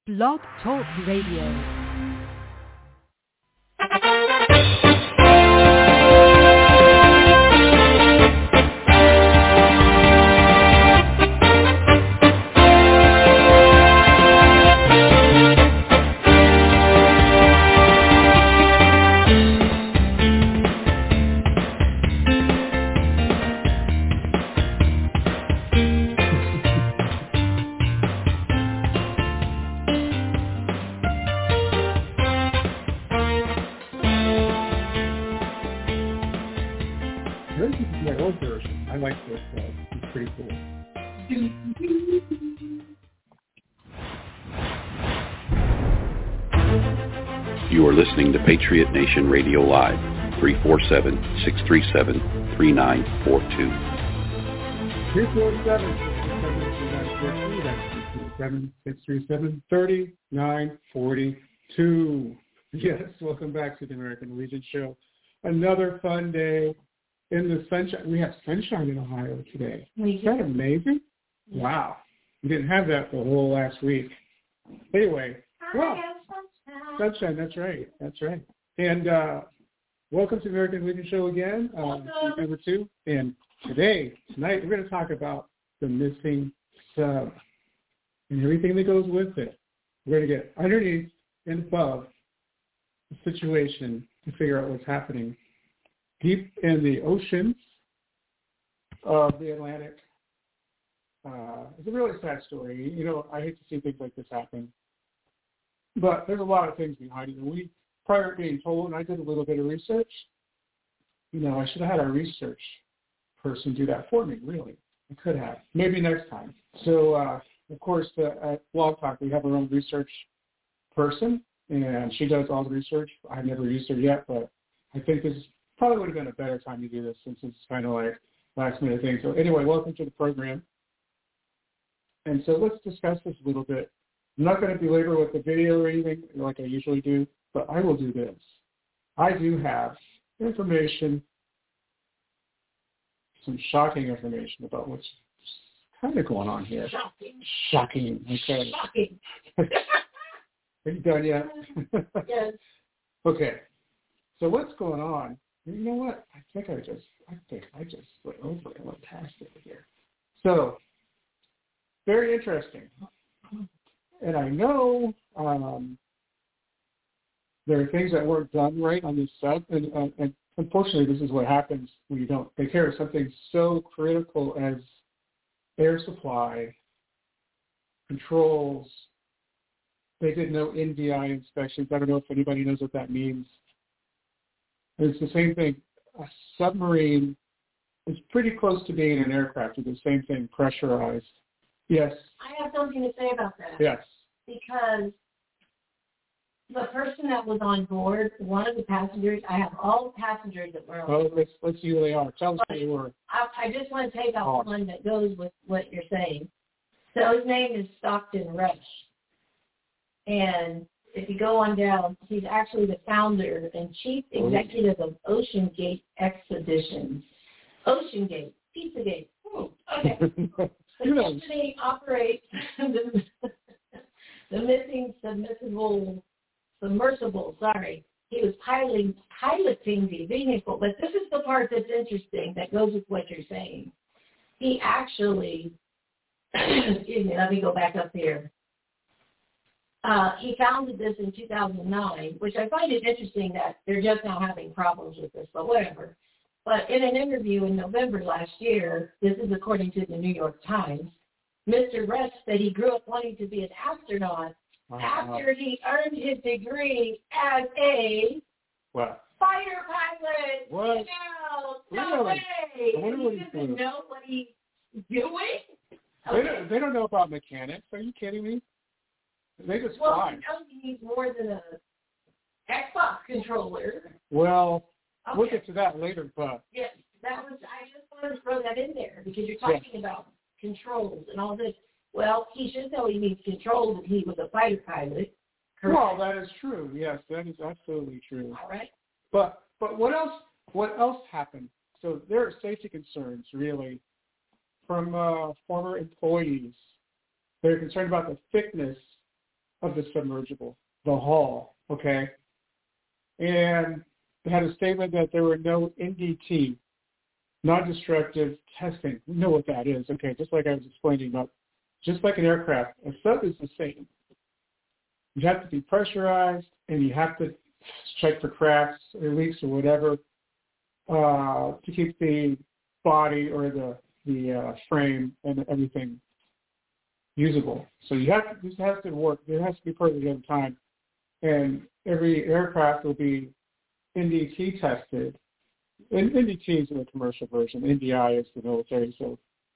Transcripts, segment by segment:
Blog Talk Radio. You are listening to Patriot Nation Radio Live, 347-637-3942. 347-637-3942. Yes, welcome back to the American Legion Show. Another fun day in the sunshine. We have sunshine in Ohio today. Is that amazing? Wow. We didn't have that the whole last week. Anyway, well, sunshine, that's right. And welcome to the American Legion Show again, number 2. And tonight, we're going to talk about the missing sub and everything that goes with it. We're going to get underneath and above the situation to figure out what's happening deep in the oceans of the Atlantic. It's a really sad story. You know, I hate to see things like this happen. But there's a lot of things behind it. And prior to being told, and I did a little bit of research, you know, I should have had our research person do that for me, really. I could have. Maybe next time. So, of course, at Blog Talk, we have our own research person, and she does all the research. I've never used her yet, but I think this probably would have been a better time to do this since it's kind of like last-minute thing. So anyway, welcome to the program. And so let's discuss this a little bit. I'm not going to belabor with the video or anything like I usually do, but I will do this. I do have information, some shocking information about what's kind of going on here. Shocking. Okay. Shocking. Are you done yet? Yes. Okay. So what's going on? You know what? I think I just went over it and went past it here. So, very interesting. And I know there are things that weren't done right on this sub, and unfortunately, this is what happens when you don't take care of something so critical as air supply, controls. They did no NDI inspections. I don't know if anybody knows what that means. And it's the same thing. A submarine is pretty close to being an aircraft. It's the same thing, pressurized. Yes. I have something to say about that. Yes. Because the person that was on board, one of the passengers, I have all the passengers that were on board. Oh, let's see who they are. Tell us who they were. I just want to take out one that goes with what you're saying. So his name is Stockton Rush. And if you go on down, he's actually the founder and chief executive of Ocean Gate Expeditions. Ocean Gate, Pizzagate. Okay. The company operates the missing submersible. He was piloting the vehicle, but this is the part that's interesting that goes with what you're saying. He actually, excuse me, let me go back up here. He founded this in 2009, which I find it interesting that they're just now having problems with this, but whatever. But in an interview in November last year, this is according to the New York Times, Mr. Rush said he grew up wanting to be an astronaut after he earned his degree as a fighter pilot. What? No way. He doesn't doing. know what he's doing? Okay. They don't know about mechanics. Are you kidding me? They just fly. He knows he's more than a Xbox controller. Well, okay. We'll get to that later, but... Yes, I just wanted to throw that in there because you're talking about controls and all this. Well, he should know he needs controls if he was a fighter pilot. Correct? Well, that is true. Yes, that is absolutely true. All right. But what else happened? So there are safety concerns, really, from former employees. They're concerned about the thickness of the submergible, the hull, okay? And they had a statement that there were no NDT, non-destructive testing. You know what that is, okay, just like I was explaining about, just like an aircraft, a sub is the same. You have to be pressurized, and you have to check for cracks or leaks or whatever to keep the body or the frame and everything usable. So this has to work. It has to be perfect every time. And every aircraft will be NDT tested. And NDT is the commercial version. NDI is the military. So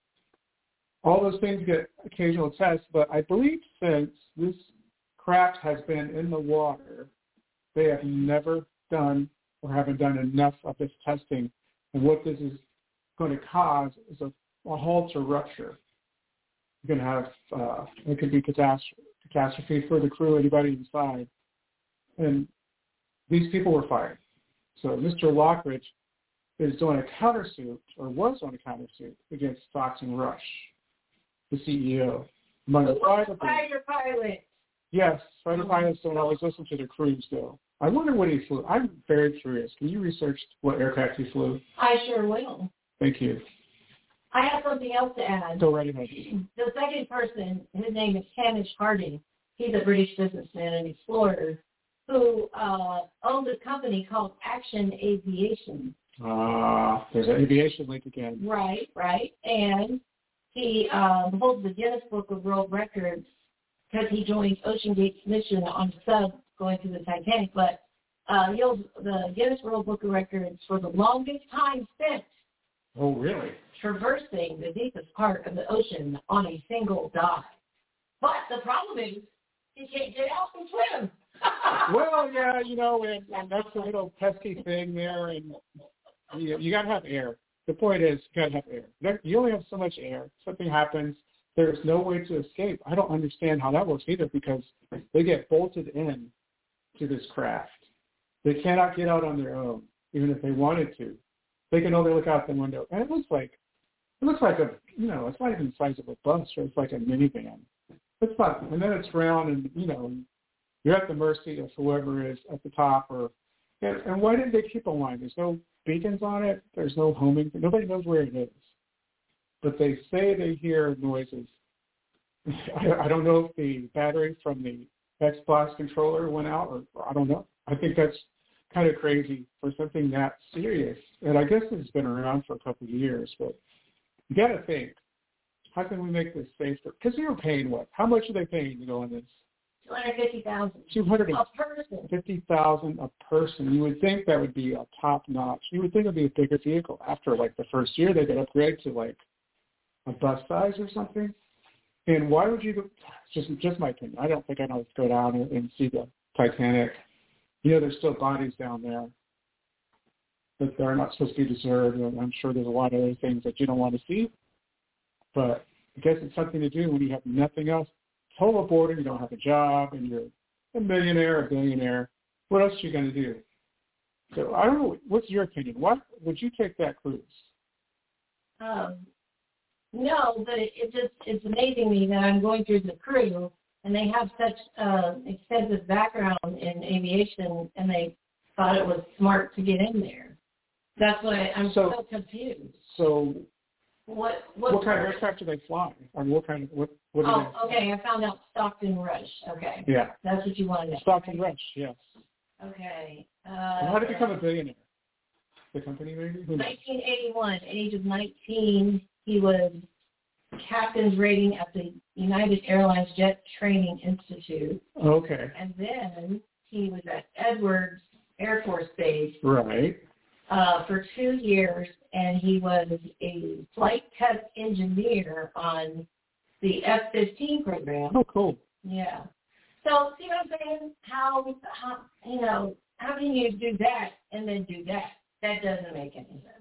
all those things get occasional tests. But I believe since this craft has been in the water, they have never done or haven't done enough of this testing. And what this is going to cause is a hull to rupture. You're going to have, it could be catastrophe for the crew, anybody inside. And these people were fired. So Mr. Lockridge is doing a countersuit, or was on a countersuit, against Fox and Rush, the CEO. Among the fighter pilots. Yes, fighter pilots don't always listen to their crews, though. I wonder what he flew. I'm very curious. Can you research what aircraft he flew? I sure will. Thank you. I have something else to add. Go right ahead. The second person, his name is Hamish Harding. He's a British businessman and explorer who owns a company called Action Aviation. There's an aviation link again. Right. And he holds the Guinness Book of World Records because he joined Ocean Gate's mission on a sub going through the Titanic. But he holds the Guinness World Book of Records for the longest time spent. Oh, really? Traversing the deepest part of the ocean on a single dive. But the problem is he can't get out and swim. Well, yeah, and that's a little pesky thing there, and you got to have air. The point is, you got to have air. You only have so much air. Something happens, there's no way to escape. I don't understand how that works either, because they get bolted in to this craft. They cannot get out on their own, even if they wanted to. They can only look out the window, and it looks like a, it's not even the size of a bus, or it's like a minivan. It's not, and then it's round, and you're at the mercy of whoever is at the top. And why didn't they keep a line? There's no beacons on it. There's no homing. Nobody knows where it is. But they say they hear noises. I don't know if the battery from the Xbox controller went out, or I don't know. I think that's kind of crazy for something that serious. And I guess it's been around for a couple of years, but you got to think, how can we make this safer? Because you're paying what? How much are they paying to go on this? $250,000. $250,000 a person. You would think that would be a top notch. You would think it would be a bigger vehicle. After like the first year, they could upgrade to like a bus size or something. And why would you? Just my opinion. I don't think I'd always go down and see the Titanic. There's still bodies down there that they're not supposed to be deserved. And I'm sure there's a lot of other things that you don't want to see. But I guess it's something to do when you have nothing else. Total boredom, you don't have a job, and you're a millionaire, a billionaire. What else are you going to do? So I don't know. What's your opinion? What would you take that cruise? No, but it's amazing to me that I'm going through the crew, and they have such extensive background in aviation, and they thought it was smart to get in there. That's why I'm so confused. So what kind of aircraft do they fly? Or what kind of what okay. I found out Stockton Rush. Okay. Yeah. That's what you wanted to know. Stockton Rush, yes. Okay. How did he become a billionaire? The company, maybe? 1981, age of 19, he was captain's rating at the United Airlines Jet Training Institute. Okay. And then he was at Edwards Air Force Base. Right. For 2 years, and he was a flight test engineer on the F-15 program. Oh, cool. Yeah. So, see what I'm saying? How can you do that and then do that? That doesn't make any sense.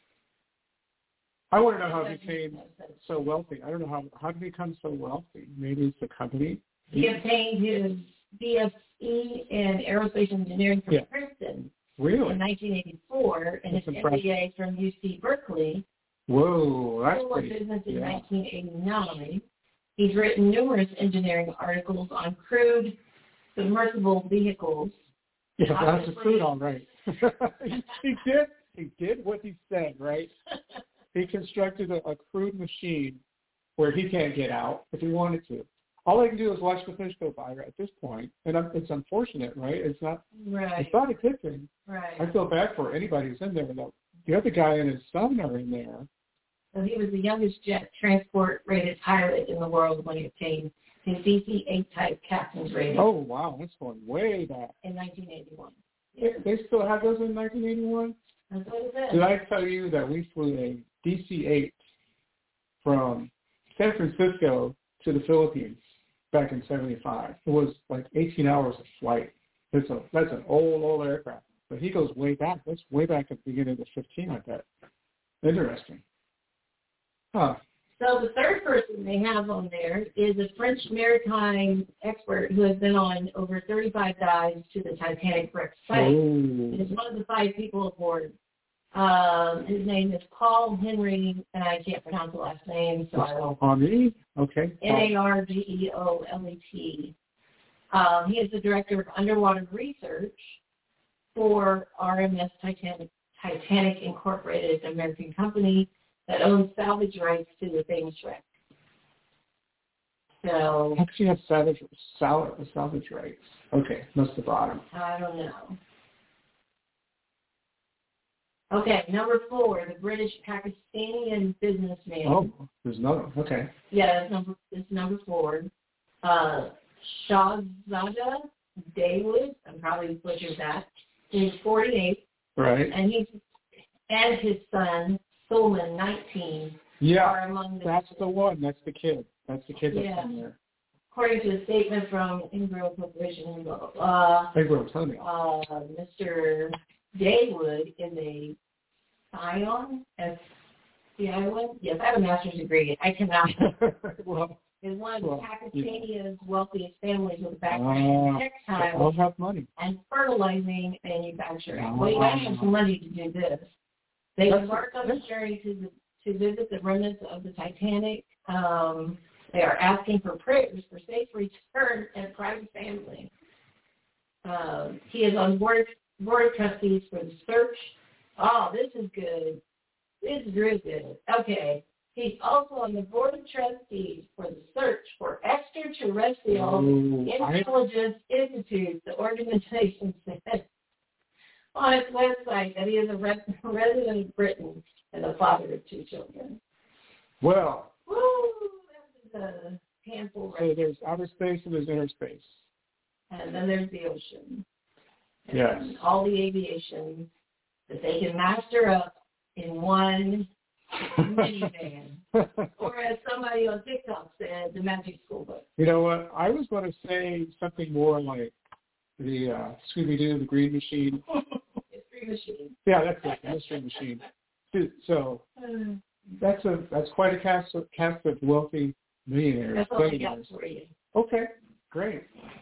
I want to know how he became so wealthy. I don't know how did he become so wealthy? Maybe it's the company. He obtained his BSc in aerospace engineering from Princeton. Really? In 1984, and his MBA from UC Berkeley. Whoa, that's School of Business in 1989. He's written numerous engineering articles on crewed submersible vehicles. Yeah, that's a crude, all right. He did what he said, right? He constructed a crude machine where he can't get out if he wanted to. All I can do is watch the fish go by at this point, and it's unfortunate, right? It's not. Right. It's not a good thing. Right. I feel bad for anybody who's in there, though. The other guy and his son are in there. So he was the youngest jet transport-rated pilot in the world when he obtained his DC-8 type captain's rating. Oh, wow. That's going way back. In 1981. Yeah. They still have those in 1981? That's what it says. Did I tell you that we flew a DC-8 from San Francisco to the Philippines back in 75? It was like 18 hours of flight. That's an old aircraft. But he goes way back. That's way back at the beginning of the 15, I bet. Interesting. Huh. So the third person they have on there is a French maritime expert who has been on over 35 dives to the Titanic wreck site. Oh. He's one of the 5 people aboard. His name is Paul Henry, and I can't pronounce the last name, so I will. Henry? Okay. Nargeolet. He is the director of underwater research for RMS Titanic Incorporated, an American company that owns salvage rights to the famous wreck. So how could you have salvage rights? Okay, must have bought them. I don't know. Okay, number 4, the British Pakistani businessman. Oh, there's another one. Okay. Yeah, it's number 4. Shahzada Dawood. I'm probably butchered that. He's 48. Right. And his son Solomon, 19. Yeah, are among that's the one. That's the kid. That's the kid that's in there. According to a statement from Ingram Corporation, blah, blah, blah. Mr. Dawood is a scion, S-C-I-O-N? Yes, I have a master's degree. I cannot. Is one of Pakistani's wealthiest families with a background in textiles and fertilizing manufacturing. Well, you got to have some money to do this. They embark on a journey to visit the remnants of the Titanic. They are asking for prayers for safe return and private family. He is on board of trustees for the search. Oh, this is good. This is real good. Okay. He's also on the board of trustees for the Search for Extraterrestrial Intelligence Institute, the organization said on its website that he is a resident of Britain and the father of 2 children. Well, that's a handful. So there's outer space and there's inner space. And then there's the ocean. And yes. All the aviation that they can master up in one minivan. Or as somebody on TikTok said, the Magic School Bus. You know what? I was going to say something more like the Scooby-Doo, the Green Machine. Mystery Machine. Yeah, that's it, the Mystery Machine. So that's quite a cast of wealthy millionaires. That's all I got for you. Okay, great.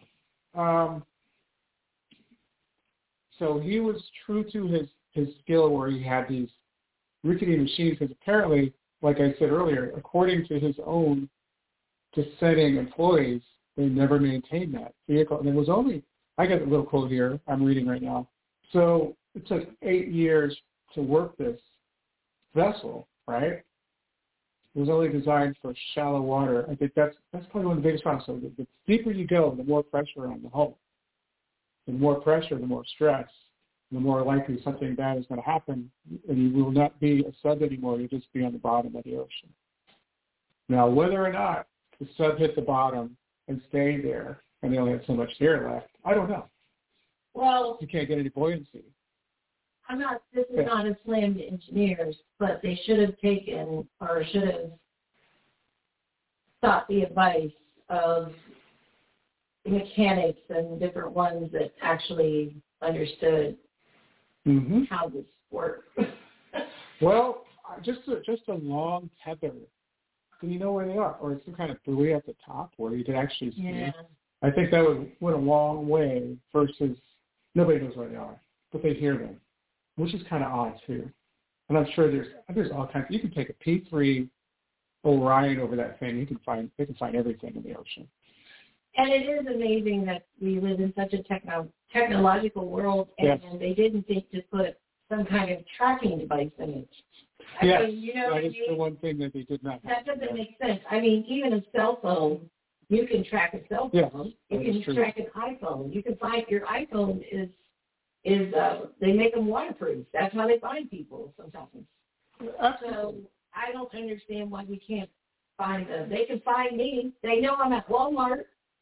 So he was true to his skill where he had these rickety machines, because apparently, like I said earlier, according to his own dissenting employees, they never maintained that vehicle. And it was only, I got a little quote here I'm reading right now. So it took 8 years to work this vessel, right? It was only designed for shallow water. I think that's probably one of the biggest problems. So the deeper you go, the more pressure on the hull. The more pressure, the more stress, the more likely something bad is going to happen, and you will not be a sub anymore. You'll just be on the bottom of the ocean. Now, whether or not the sub hit the bottom and stayed there, and they only had so much air left, I don't know. Well, you can't get any buoyancy. This is not a slam to engineers, but they should have taken or should have sought the advice of mechanics and different ones that actually understood how this works. Well, just a long tether. Do you know where they are? Or some kind of buoy at the top where you could actually see it? I think that went a long way versus nobody knows where they are, but they hear them, which is kind of odd too. And I'm sure there's all kinds. You can take a P3 Orion over that thing, they can find everything in the ocean. And it is amazing that we live in such a technological world, and they didn't think to put some kind of tracking device in it. Yes, that is the one thing that they did not have. That doesn't make sense. I mean, even a cell phone, you can track a cell phone. You can track an iPhone. You can find your iPhone is they make them waterproof. That's how they find people sometimes. So I don't understand why we can't find them. They can find me. They know I'm at Walmart.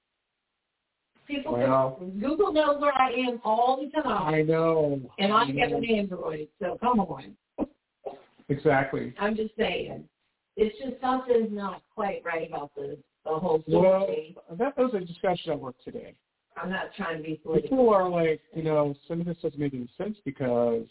Google knows where I am all the time. I know. And I have an Android, so come on. Exactly. I'm just saying. It's just something's not quite right about the whole Well, story. that was a discussion at work today. I'm not trying to be political. People are like, some of this doesn't make any sense because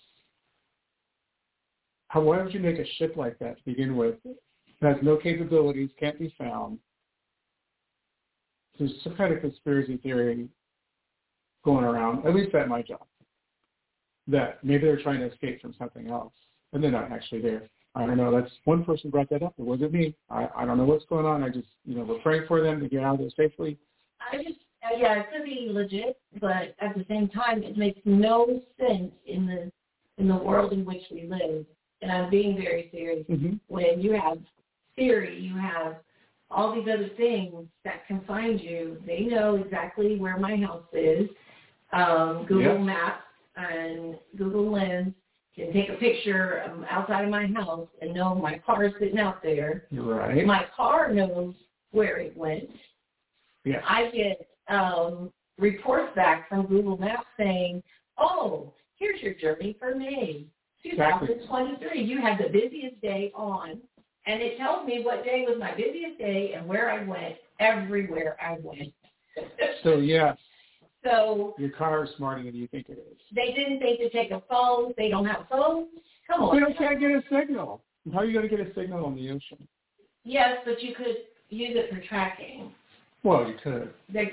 why would you make a ship like that to begin with? It has no capabilities, can't be found. There's some kind of conspiracy theory going around, at least at my job, that maybe they're trying to escape from something else, and they're not actually there. I don't know. That's one person brought that up. It wasn't me. I don't know what's going on. I just, we're praying for them to get out of there safely. It could be legit, but at the same time, it makes no sense in the world in which we live. And I'm being very serious. Mm-hmm. When you have Siri, you have all these other things that can find you. They know exactly where my house is. Google Maps and Google Lens can take a picture outside of my house and know my car is sitting out there. Right. My car knows where it went. Yeah. I get reports back from Google Maps saying, oh, here's your journey for May 2023. You had the busiest day on. And it tells me what day was my busiest day and where I went, everywhere I went. So, yes. So your car is smarter than you think it is. They didn't think to take a phone. They don't have phones. Come on. They can't get a signal. How are you going to get a signal on the ocean? Yes, but you could use it for tracking. Well, you could.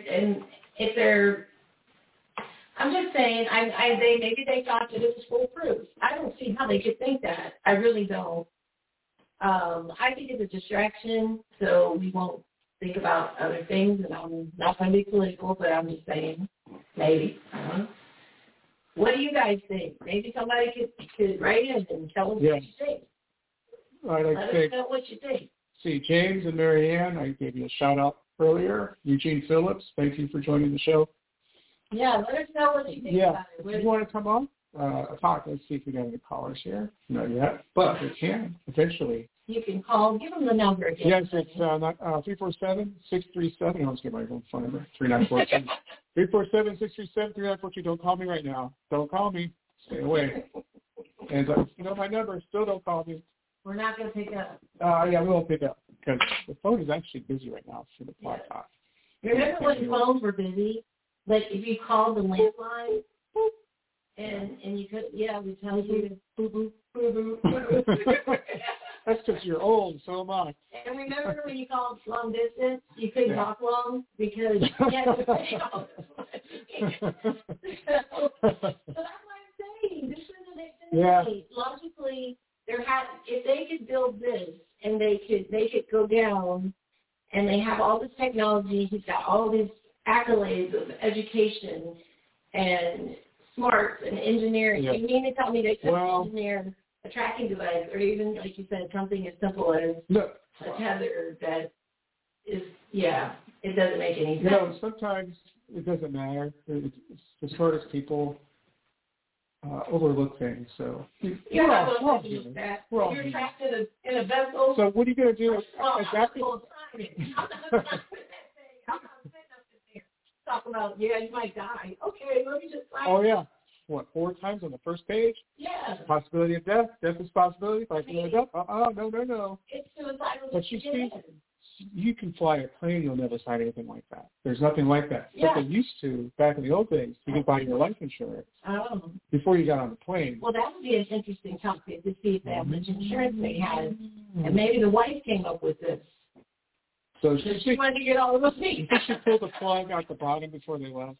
I'm just saying, maybe they thought that it was foolproof. I don't see how they could think that. I really don't. I think it's a distraction, so we won't think about other things, and I'm not going to be political, but I'm just saying, maybe. What do you guys think? Maybe somebody could write in and tell us what you think. Let us know what you think. See, James and Marianne, I gave you a shout-out earlier. Eugene Phillips, thank you for joining the show. Yeah, let us know what you think about it. Do you want to come on? Talk. Let's see if we got any callers here. Not yet, but we can eventually. You can call. Give them the number again. Yes, it's 347-637. I always get my own phone number. 3942. 347-637-3942. Don't call me right now. Don't call me. Stay away. And my number. Still don't call me. We're not going to pick up. We won't pick up because the phone is actually busy right now for the podcast. Remember when phones were busy? Like if you called the landline. And you could, we tell you, boo-boo, boo-boo, boo-boo. That's because you're old, so am I. And remember when you called long distance, you couldn't talk long because you had to pay all this money. So that's what I'm saying. This is an extension. Logically, if they could build this and they could go down and they have all this technology, he's got all these accolades of education and smarts and engineering. You mean to tell me they could engineer a tracking device or even, like you said, something as simple as a tether that is, it doesn't make any sense. Sometimes it doesn't matter. It's the smartest people overlook things. So you're trapped in a vessel. So what are you going to do? I'm not sitting up there talking about, you might die. Okay, let me just sign. Oh, yeah. What, 4 times on the first page? Yeah. Possibility of death. Death is possibility. Possibility of death. No. It's suicidal. But you can fly a plane. You'll never sign anything like that. There's nothing like that. What they used to, back in the old days, you could buy your life insurance before you got on the plane. Well, that would be an interesting topic to see if that much insurance they had. And maybe the wife came up with this. So she wanted to get all of the things. They should pull the plug out the bottom before they left.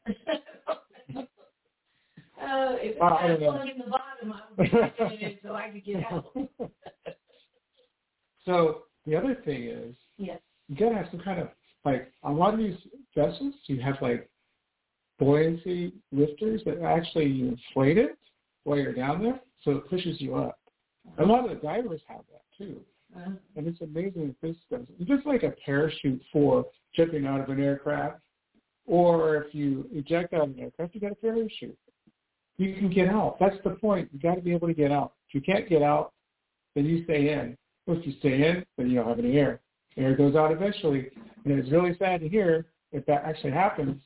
If it's not plugging the bottom, I would be in it so I could get out. So the other thing is, yes, you got to have some kind of, like, a lot of these vessels, you have, like, buoyancy lifters that actually you inflate it while you're down there, so it pushes you up. A lot of the divers have that, too. And it's amazing that this does. It's just like a parachute for jumping out of an aircraft, or if you eject out of an aircraft, you got a parachute. You can get out. That's the point. You got to be able to get out. If you can't get out, then you stay in. If you stay in, then you don't have any air. Air goes out eventually, and it's really sad to hear if that actually happens.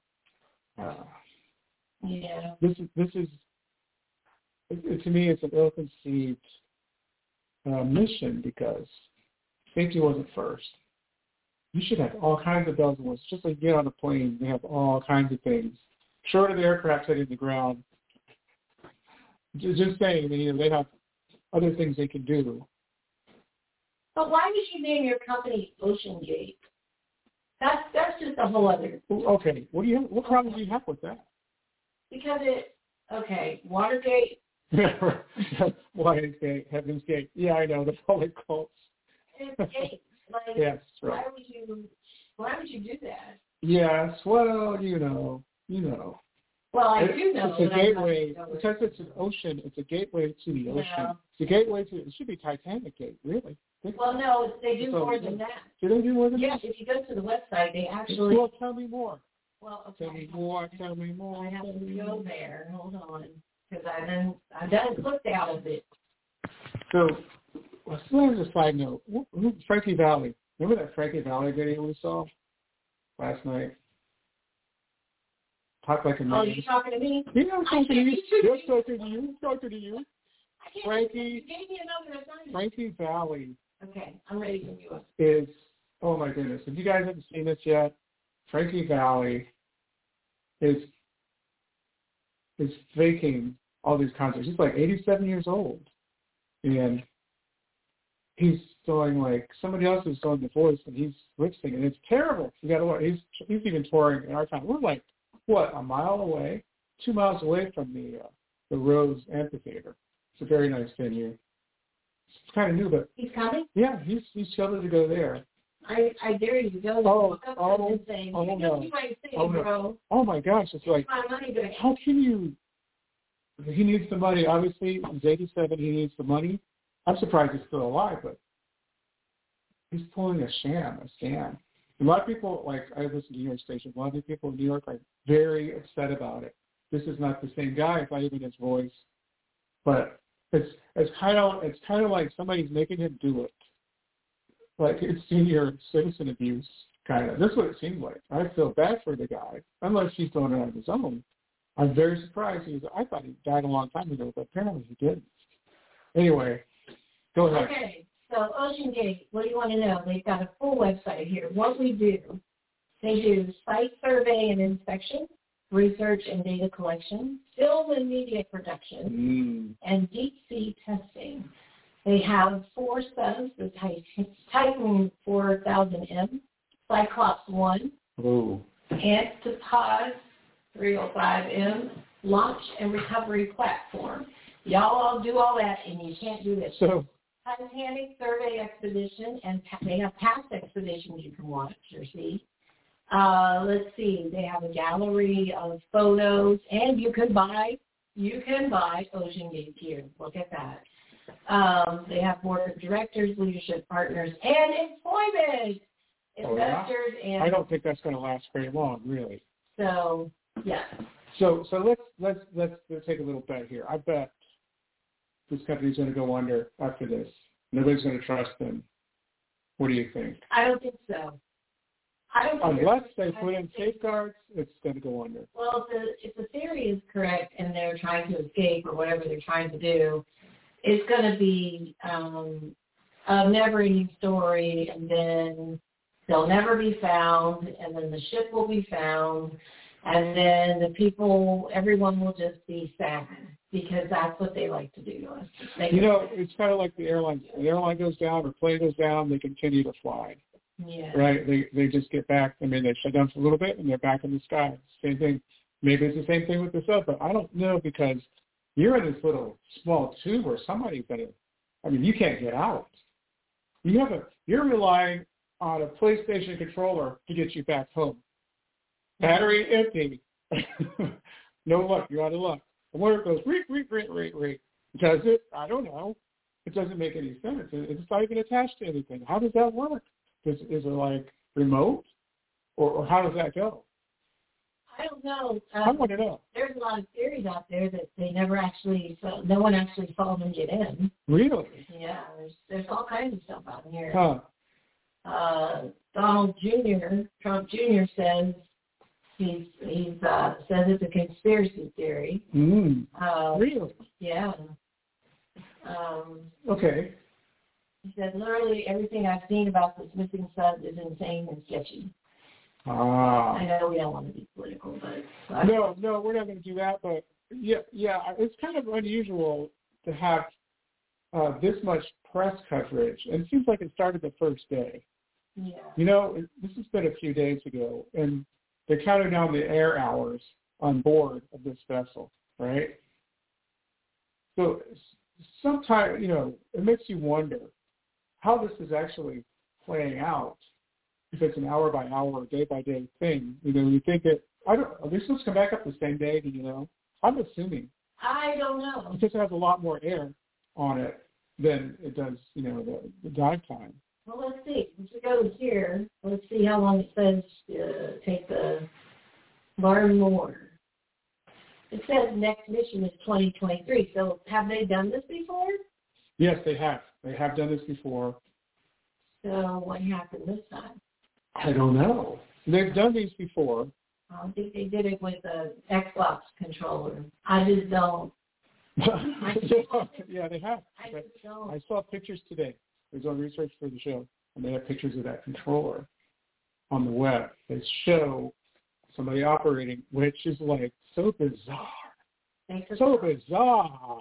Yeah. This is to me, it's an ill-conceived mission, because safety wasn't first. You should have all kinds of bells and whistles. Just like you get on a plane, they have all kinds of things. Short of the aircraft hitting the ground, just saying, they have other things they can do. But why would you name your company OceanGate? That's just a whole other. Okay, what problem do you have with that? Because Watergate. Lion's Gate, Heaven's Gate. Yeah, I know, the public cults. It's gate. Like, yes, right. Why would you do that? Yes, well, you know. Well, I do know. It's a gateway. Because it's an ocean, it's a gateway to the ocean. Yeah. It's a gateway to, it should be Titanic Gate, really. Well, no, they do more than that. Do they do more than yes, that? if you go to the website, they actually. Well, tell me more. Well, okay. Tell me more. I have to go there. Hold on. Because I've done clipped out of it. So, as a side note, Frankie Valli. Remember that Frankie Valli video we saw last night? Talk like a man. Oh, you're talking to me? Yeah, I'm talking to you. You're talking to you. Frankie. You gave me another assignment. Frankie Valli. Okay, I'm ready for you. Is, oh my goodness, if you guys haven't seen this yet, Frankie Valli is faking all these concerts. He's like 87 years old, and he's doing like somebody else is doing the voice, and he's lip singing. And it's terrible. You got to look. He's even touring in our town. We're like, what, a mile away, 2 miles away from the Rose Amphitheater. It's a very nice venue. It's kind of new, but he's coming. Yeah, he's scheduled to go there. I dare you to go. No. Oh my gosh, it's like, how can you? He needs the money. Obviously, he's 87. He needs the money. I'm surprised he's still alive, but he's pulling a scam. A lot of people, like I listen to New York Station. A lot of people in New York are very upset about it. This is not the same guy. It's not even his voice, but it's kind of like somebody's making him do it. Like it's senior citizen abuse, kind of. That's what it seems like. I feel bad for the guy, unless he's doing it on his own. I'm very surprised. I thought he died a long time ago, but apparently he didn't. Anyway, go ahead. Okay, so OceanGate, what do you want to know? They've got a full website here. What we do, they do site survey and inspection, research and data collection, film and media production, and deep sea testing. They have 4 subs, the Titan 4000M, Cyclops 1, Antipod 305M, launch and recovery platform. Y'all all do all that, and you can't do this. So, Titanic survey expedition, and they have past expeditions you can watch or see. Let's see, they have a gallery of photos, and you can buy OceanGate gear. Look at that. They have board of directors, leadership partners, and employment investors. Yeah. And I don't think that's going to last very long, really. So, yeah. So let's take a little bet here. I bet this company's going to go under after this. Nobody's going to trust them. What do you think? I don't think so. Unless they put in safeguards, it's going to go under. Well, if the theory is correct and they're trying to escape or whatever they're trying to do, it's going to be a never-ending story, and then they'll never be found, and then the ship will be found, and then everyone will just be sad, because that's what they like to do to us. It's kind of like the airlines. When the airline goes down or plane goes down, they continue to fly. Yeah. Right? They just get back. I mean, they shut down for a little bit, and they're back in the sky. Same thing. Maybe it's the same thing with the sub, but I don't know, because you're in this little small tube where somebody's going to, you can't get out. You're relying on a PlayStation controller to get you back home. Battery empty. No luck. You're out of luck. The wire goes, reek. Does it? I don't know. It doesn't make any sense. It's not even attached to anything. How does that work? Is it like remote? Or how does that go? I don't know. I want to know. There's a lot of theories out there that no one actually saw them get in. Really? Yeah, there's all kinds of stuff out here. Huh. Donald Jr., Trump Jr. says says it's a conspiracy theory. Really? Yeah. Okay. He said literally everything I've seen about this missing son is insane and sketchy. I know we don't want to be political, but no, we're not going to do that. But yeah, it's kind of unusual to have this much press coverage, and it seems like it started the first day. Yeah. You know, this has been a few days ago, and they're counting down the air hours on board of this vessel, right? So sometimes, it makes you wonder how this is actually playing out. If it's an hour-by-hour, day-by-day thing, you think are they supposed to come back up the same day, do you know? I'm assuming. I don't know. Because it has a lot more air on it than it does, the dive time. Well, let's see. Once we go here, let's see how long it says to take the learn more. It says next mission is 2023. So have they done this before? Yes, they have. They have done this before. So what happened this time? I don't know. They've done these before. I don't think they did it with an Xbox controller. I just don't. Yeah, they have. I just don't. I saw pictures today. I was on research for the show, and they have pictures of that controller on the web. They show somebody operating, which is like so bizarre. So bizarre.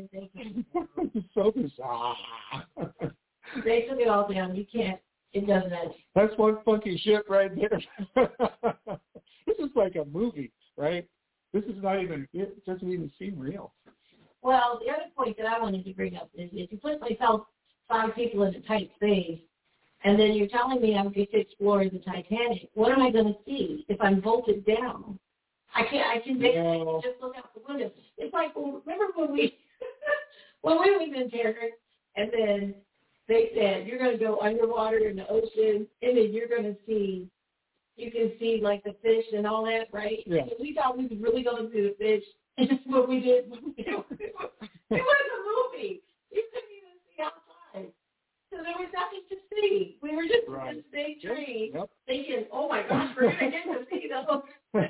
So bizarre. They took it all down. You can't. It doesn't. That's one funky ship right there. This is like a movie, right? This is not even. It doesn't even seem real. Well, the other point that I wanted to bring up is if you put myself 5 people in a tight space, and then you're telling me I'm going to explore the Titanic, what am I going to see if I'm bolted down? I can basically just look out the window. It's like, remember when we was in Paris, and then they said you're going to go underwater in the ocean, and then you can see like the fish and all that, right? Yeah. So we thought we was really going to see the fish, and that's what we did. It was a movie. You couldn't even see outside. So there was nothing to see. We were just in this big tree thinking, oh my gosh, we're going to get to see them.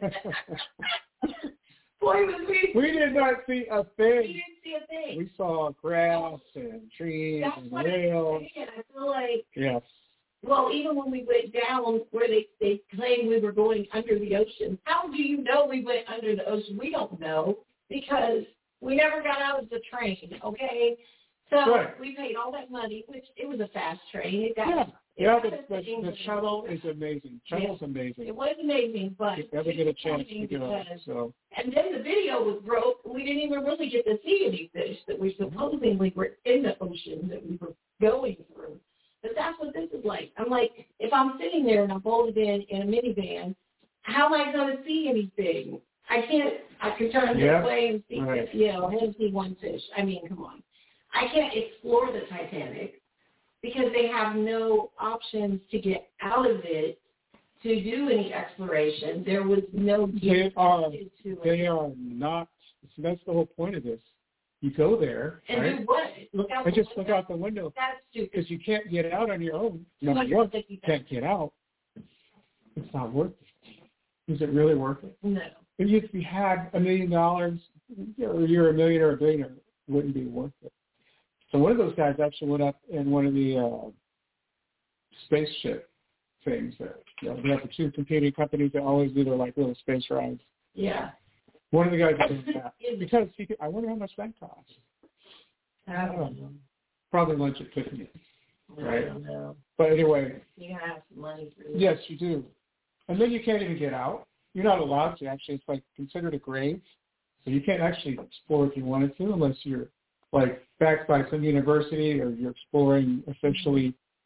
Boy, we did not see a thing. We didn't see a thing. We saw grass and trees and rails. I feel like, yes. Well, even when we went down where they claimed we were going under the ocean, how do you know we went under the ocean? We don't know because we never got out of the train, okay? So we paid all that money, which it was a fast train. The shuttle is amazing. Shuttle's amazing. It was amazing, but you never get a chance to go. So. And then the video was broke. We didn't even really get to see any fish that we supposedly were in the ocean that we were going through. But that's what this is like. I'm like, if I'm sitting there and I'm bolted in a minivan, how am I going to see anything? I can turn this way and see, and see one fish. I mean, come on. I can't explore the Titanic because they have no options to get out of it to do any exploration. There was no They are not. So that's the whole point of this. You go there, and do what? Look out. Look out the window. That's stupid. Because you can't get out on your own. Number one, you can't get out. It's not worth it. Is it really worth it? No. If you had $1 million, or you're a millionaire or a billionaire, it wouldn't be worth it. So one of those guys actually went up in one of the spaceship things. They have the 2 competing companies that always do their little space rides. Yeah. One of the guys did that because I wonder how much that costs. I don't know. Probably lunch at Tiffany's, right? I don't know. But anyway. You have some money for this. Yes, you do. And then you can't even get out. You're not allowed to. Actually, it's considered a grave. So you can't actually explore if you wanted to unless you're backed by some university or you're exploring officially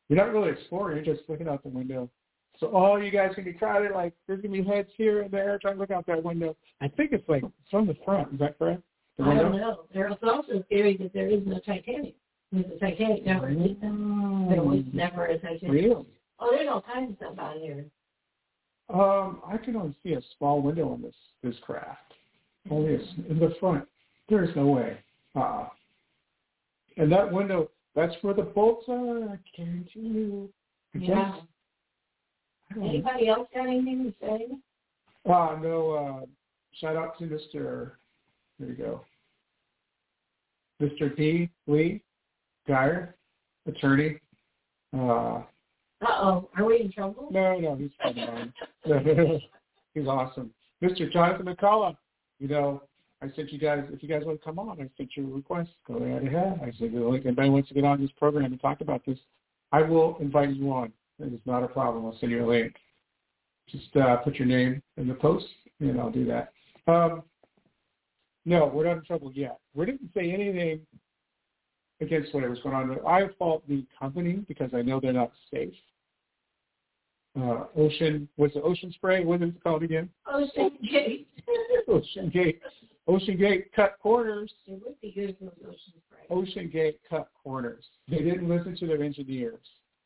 You're not really exploring. You're just looking out the window. So all you guys can be crowded. Like there's gonna be heads here and there trying to look out that window. I think it's like from the front. Is that correct? I don't know. There's also a theory that there is no Titanic. There's a Titanic never hit them. There was never a Titanic. Really? Oh, there's all kinds of stuff out here. I can only see a small window on this craft. Only in the front. There's no way. And that window, that's where the bolts are. I guarantee you. Yeah. Anybody else got anything to say? No. Shout out to Mr. There you go. Mr. D. Lee Geyer, attorney. Uh-oh. Are we in trouble? No, he's fine. He's awesome. Mr. Jonathan McCullough, I sent you guys, if you guys want to come on, I sent you a request. Go right ahead. I said, if anybody wants to get on this program and talk about this, I will invite you on. It is not a problem. I'll send you a link. Just put your name in the post, and I'll do that. No, we're not in trouble yet. We didn't say anything against whatever's going on. I fault the company because I know they're not safe. Ocean Spray? What is it called again? Ocean Gate. Ocean Gate cut corners. It would be good if it was Ocean Spray. Ocean Gate cut corners. They didn't listen to their engineers.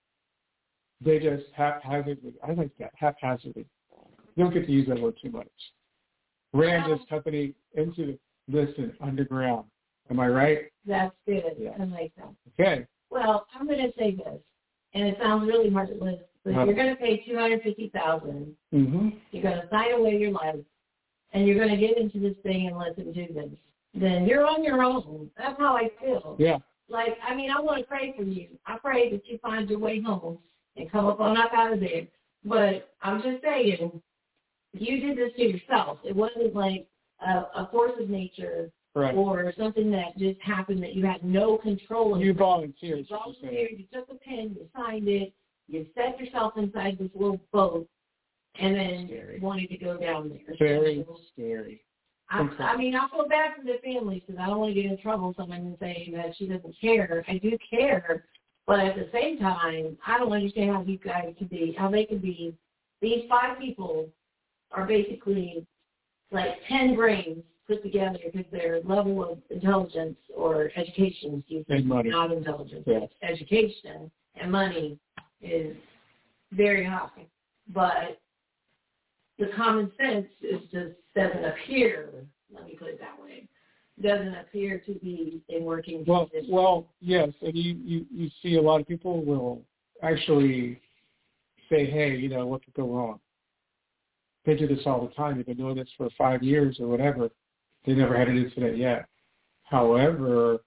They just haphazardly, I like that, haphazardly. They don't get to use that word too much. Ran this company into, underground. Am I right? That's good. Yeah. I like that. Okay. Well, I'm going to say this, and it sounds really heartless, but you're going to pay $250,000. Mm-hmm. You're going to sign away your life, and you're going to get into this thing and let them do this. Then you're on your own. That's how I feel. Yeah. I want to pray for you. I pray that you find your way home and come up out of there. But I'm just saying, you did this to yourself. It wasn't like a force of nature. Right. Or something that just happened that you had no control over. You volunteered. You took a pen, you signed it, you set yourself inside this little boat, and then wanted to go down there. Very scary. I feel bad for the family because I don't want to get in trouble with someone saying that she doesn't care. I do care, but at the same time, I don't understand how these guys could be, how they could be. These 5 people are basically like 10 brains put together because their level of intelligence or education, not intelligence, education and money is very high. But the common sense doesn't appear, let me put it that way, doesn't appear to be in working conditions. Well, yes, and you see a lot of people will actually say, hey, what could go wrong? They do this all the time. They've been doing this for 5 years or whatever. They never had an incident yet. However,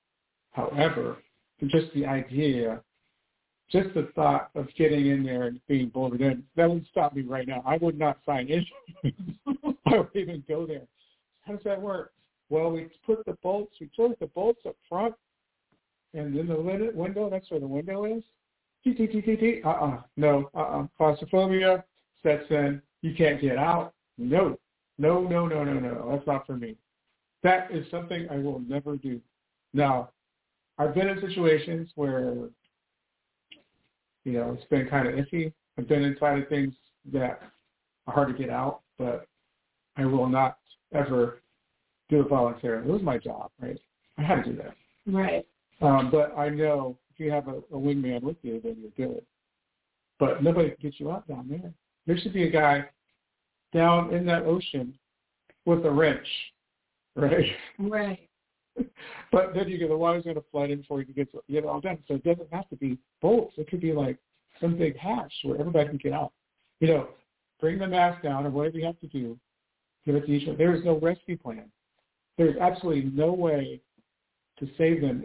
just the idea, just the thought of getting in there and being bolted in, that would stop me right now. I would not sign anything. I wouldn't even go there. How does that work? Well, we put the bolts up front, and then the window, that's where the window is. No. Claustrophobia sets in. You can't get out. No. That's not for me. That is something I will never do. Now, I've been in situations where, it's been kind of iffy. I've been inside of things that are hard to get out, but I will not ever do it voluntarily. It was my job, right? I had to do that. Right. But I know if you have a wingman with you, then you're good. But nobody can get you out down there. There should be a guy down in that ocean with a wrench. Right. But then the water's going to flood in before you can get it all done. So it doesn't have to be bolts. It could be like some big hatch where everybody can get out. Bring the mask down or whatever you have to do. Give it to each one. There is no rescue plan. There's absolutely no way to save them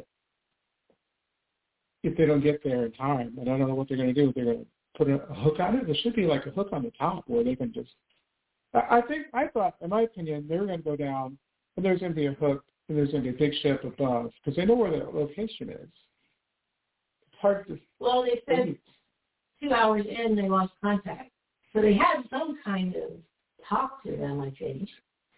if they don't get there in time. And I don't know what they're going to do. They're going to put a hook on it. There should be like a hook on the top where they can just. I thought, in my opinion, they were going to go down. And there's going to be a hook, and there's going to be a big ship above, because they know where the location is. It's hard to... Well, they said 2 hours in, they lost contact. So they had some kind of talk to them, I think.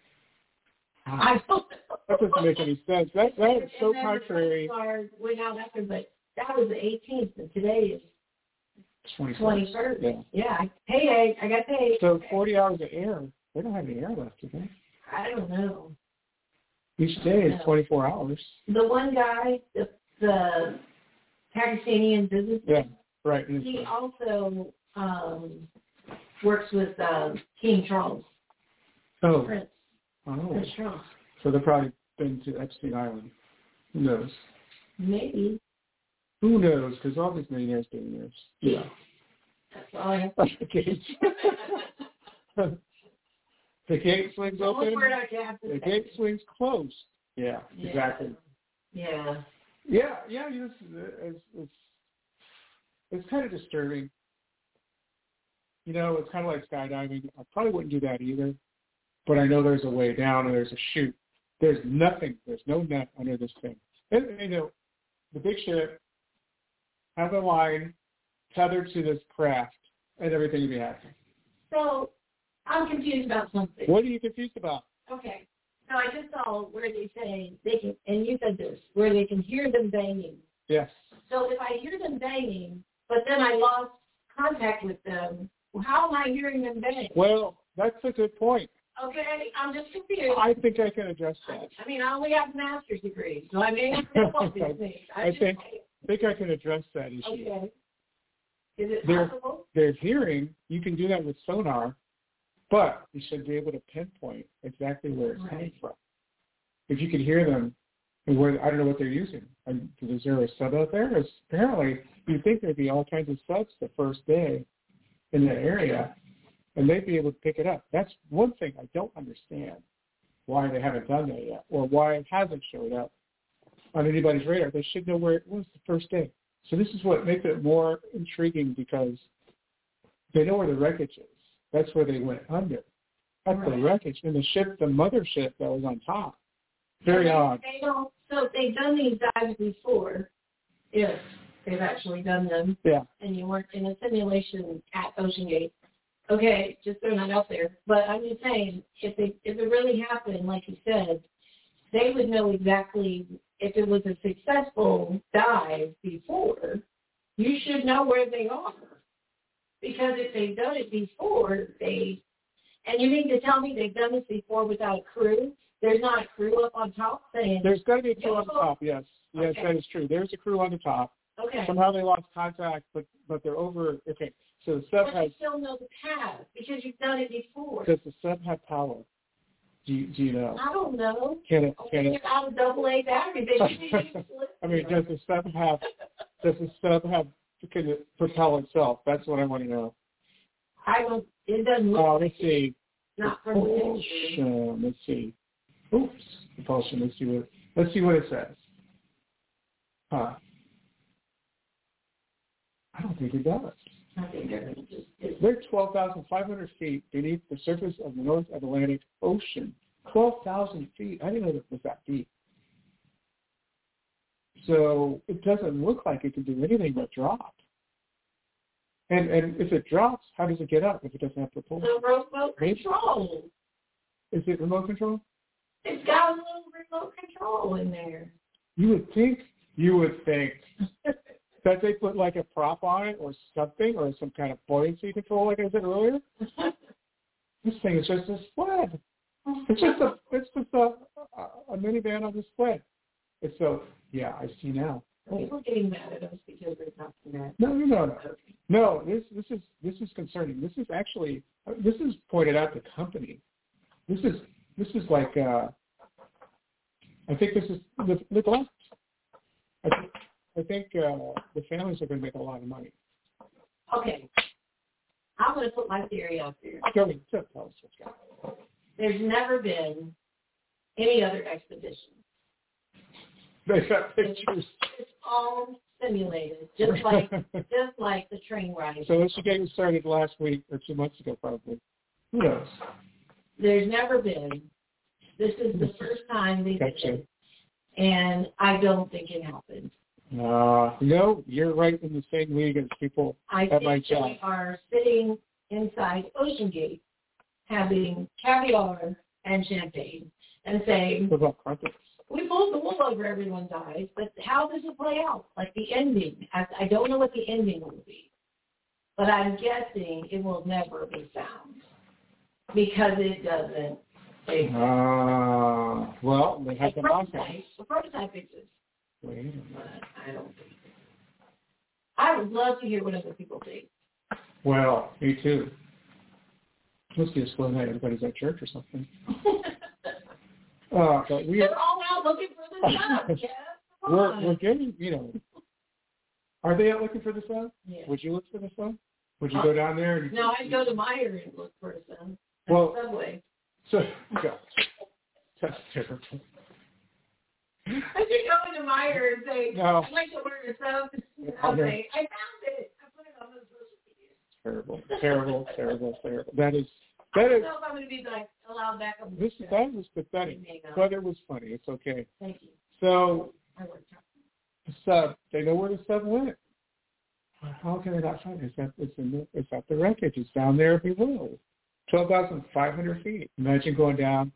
I don't know. That doesn't make any sense. That is so contrary. Went out after, but that was the 18th, and today is 21st. Yeah. Payday. I got paid. So 40 hours of air. They don't have any air left, do they? I don't know. Each day is 24 hours. The one guy, the Pakistani businessman. Yeah, right. He also works with King Charles. Oh. Prince Charles. So they've probably been to Epstein Island. Who knows? Maybe. Who knows? Because all these millionaires, billionaires. Yeah. That's all I have. The gate. The gate swings open. The gate swings closed. Yeah, exactly. Yeah. Yeah. It's kind of disturbing. You know, it's kind of like skydiving. I probably wouldn't do that either. But I know there's a way down and there's a chute. There's nothing. There's no net under this thing. And, you know, the big ship has a line tethered to this craft and everything will be happening. So I'm confused about something. What are you confused about? Okay. So I just saw where they say they can, and you said this, where they can hear them banging. Yes. So if I hear them banging, but then I lost contact with them, how am I hearing them bang? Well, that's a good point. Okay, I'm just confused. I think I can address that. I mean, I only have a master's degree, so I may not know all these things. I think I can address that issue. Okay. Is it possible? Their hearing, you can do that with sonar, but you should be able to pinpoint exactly where it's coming from. If you can hear them, and where I don't know what they're using. Is there a sub out there? Apparently, you'd think there'd be all kinds of subs the first day in the area, and they'd be able to pick it up. That's one thing I don't understand, why they haven't done that yet, or why it hasn't showed up on anybody's radar. They should know where it was the first day. So this is what makes it more intriguing, because they know where the wreckage is. That's where they went under. That's the wreckage. And the ship, the mothership that was on top. Very odd. So if they've done these dives before, if they've actually done them, and you weren't in a simulation at Ocean Gate, okay, just throwing that out there. But I'm just saying, if it really happened, like you said, they would know exactly if it was a successful dive before. You should know where they are, because if they've done it before, and you mean to tell me they've done this before without a crew? There's not a crew up on top saying... There's got to be a crew on the top, yes. Yes, that is true. There's a crew on the top. Okay. Somehow they lost contact, but they're over... Okay, so the sub but has... you still know the path, because you've done it before. Does the sub have power? Do you know? I don't know. Can it? Out of AA battery, I mean, does the sub have... Can it propel itself? That's what I want to know. It doesn't look let's see. Not from the picture. Let's see. Oops, propulsion. Let's see what it says. Huh. I don't think it does. I think they're 12,500 feet beneath the surface of the North Atlantic Ocean. 12,000 feet. I didn't know it was that deep. So it doesn't look like it can do anything but drop. And if it drops, how does it get up if it doesn't have propulsion? The remote control. Is it remote control? It's got a little remote control in there. You would think that they put like a prop on it or something, or some kind of buoyancy control, like I said earlier. This thing is just a sled. It's just a minivan on the sled. It's so, yeah, I see now. People getting mad at us because we're talking that. No. This is concerning. This is actually pointed out to company. This is like I think this is neglect. I think the families are going to make a lot of money. Okay, I'm going to put my theory out there. Tell us what's going on. There's never been any other expedition. They got pictures. It's all simulated, just like the train ride. So this game started last week or 2 months ago, probably. Who knows? There's never been. This is the first time they did it, and I don't think it happened. No, you're right in the same league as people at my job. I think they are sitting inside Ocean Gate, having caviar and champagne, and saying, "What about carpets? We pulled the wool over everyone's eyes, but how does it play out? Like the ending. I don't know what the ending will be. But I'm guessing it will never be found because it doesn't exist. Well, they have the prototype exists. Wait a minute. But I don't think so. I would love to hear what other people think. Well, me too. Must be a slow night. Everybody's at church or something. But they're all out looking for the sun. Yeah, we're getting, Are they out looking for the sun? Yeah. Would you look for the sun? Would you go down there? No, I'd go to Meijer and look for the sun. Well, Subway. So, that's terrible. I should go into Meijer and say, no. I'd like to order the sun. I'll say, I found it. I put it on the social media. Terrible. That is. I don't know if I'm going to be allowed back on the show. That was pathetic, but it was funny. It's okay. Thank you. So, the sub, they know where the sub went. How can they not find it? It's at the wreckage. It's down there below. 12,500 feet. Imagine going down.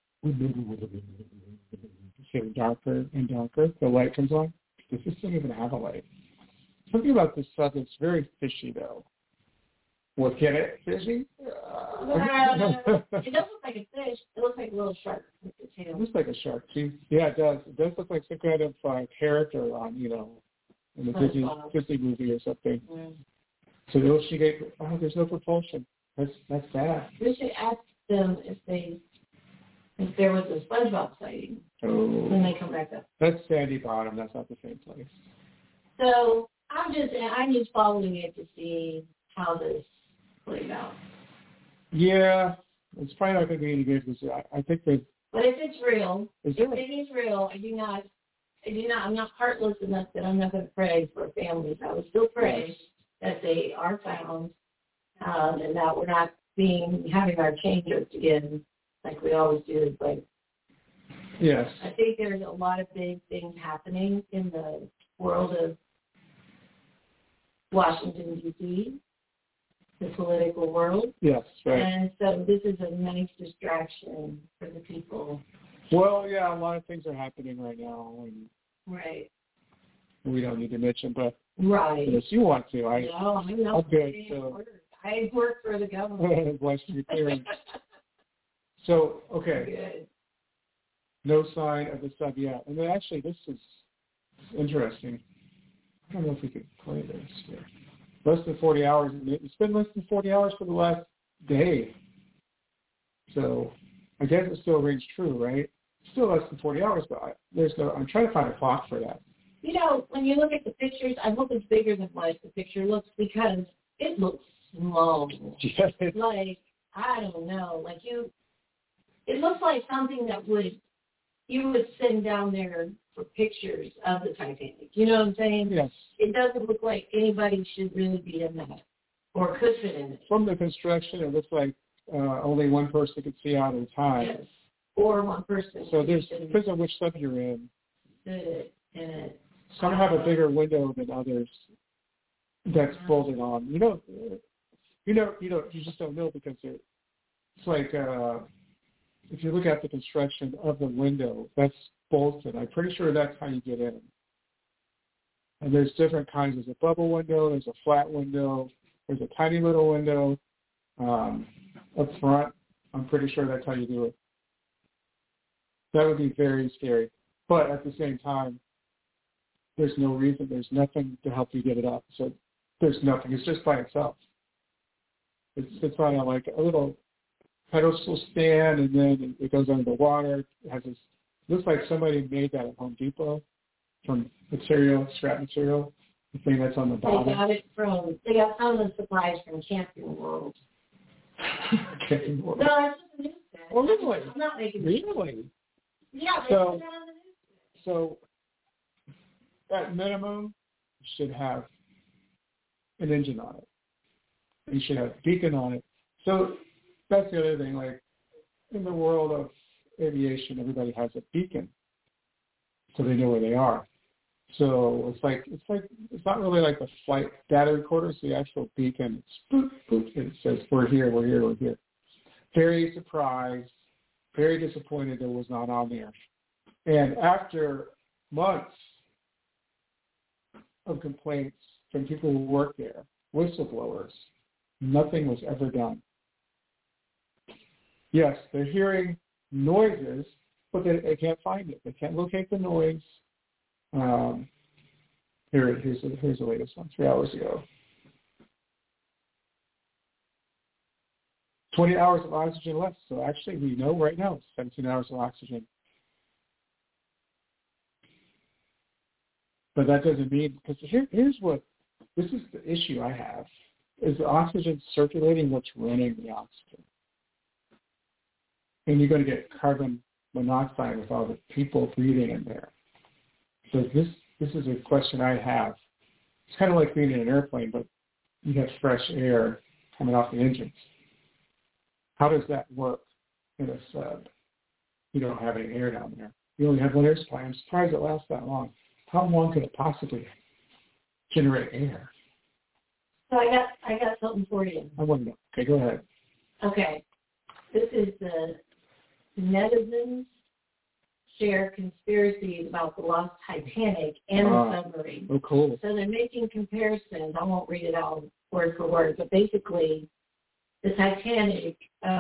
It's getting darker and darker. The light comes on. Does this thing even have a light? Something about this sub is very fishy, though. What, get it? Fishy? It doesn't look like a fish. It looks like a little shark with the tail. It looks like a shark, too. Yeah, it does. It does look like some kind of character on, in the Disney movie or something. Mm. So the ocean gate, there's no propulsion. That's bad. We should ask them if there was a SpongeBob sighting when they come back up. That's Sandy Bottom. That's not the same place. So I'm just following it to see how this plays out. Yeah, it's probably not going to be any good because I think that. But if it's real, it is real. I'm not heartless enough that I'm not going to pray for families. I would still pray that they are found. And that we're not having our change-ups again like we always do. But yes, I think there's a lot of big things happening in the world of Washington, D.C., the political world. Yes, right. And so this is a nice distraction for the people. Well, yeah, a lot of things are happening right now. And right. We don't need to mention, but right. Yes, you want to. No, I'm not. I'm good. So. I work for the government. Bless you, clearing. So, okay. Good. No sign of the sub yet. And then actually, this is interesting. I don't know if we could play this here. Less than 40 hours. It's been less than 40 hours for the last day. So, I guess it still rings true, right? Still less than 40 hours, but I'm trying to find a clock for that. When you look at the pictures, I hope it's bigger than what the picture looks because it looks small. Yes. Like, I don't know. It looks like something that you would send down there for pictures of the Titanic. You know what I'm saying? Yes. It doesn't look like anybody should really be in that or could fit in it. From the construction, it looks like only one person could see out at a time. Yes. Or one person. So depends on which sub you're in. Some have a bigger window than others that's bolted on. You just don't know because it's like if you look at the construction of the window, that's bolted. I'm pretty sure that's how you get in. And there's different kinds. There's a bubble window. There's a flat window. There's a tiny little window up front. I'm pretty sure that's how you do it. That would be very scary. But at the same time, there's no reason. There's nothing to help you get it up. So there's nothing. It's just by itself. It's on a little pedestal stand, and then it goes under the water. It has this. Looks like somebody made that at Home Depot from scrap material. The thing that's on the bottom. They got some of the supplies from Camping World. Camping World. No, that's just a news set. Oh, really? I'm not making really? Yeah, they put that on the news set. So at minimum, you should have an engine on it. You should have a beacon on it. So that's the other thing. Like in the world of aviation, everybody has a beacon, so they know where they are. So it's not really like the flight data recorder. It's the actual beacon. It's boop, boop, and it says we're here, we're here, we're here. Very surprised, very disappointed it was not on there. And after months of complaints from people who work there, whistleblowers. Nothing was ever done. Yes, they're hearing noises, but they can't find it. They can't locate the noise. Here's the latest one, 3 hours ago. 20 hours of oxygen left. So actually, we know right now 17 hours of oxygen. But that doesn't mean, because this is the issue I have, is the oxygen circulating what's running the oxygen. And you're going to get carbon monoxide with all the people breathing in there. So this is a question I have. It's kind of like being in an airplane, but you have fresh air coming off the engines. How does that work in a sub? You don't have any air down there. You only have one air supply. I'm surprised it lasts that long. How long could it possibly generate air? So I got something for you. I want to know. Okay, go ahead. Okay. This is the netizens share conspiracies about the lost Titanic and the submarine. Oh, cool. So they're making comparisons. I won't read it out word for word, but basically the Titanic,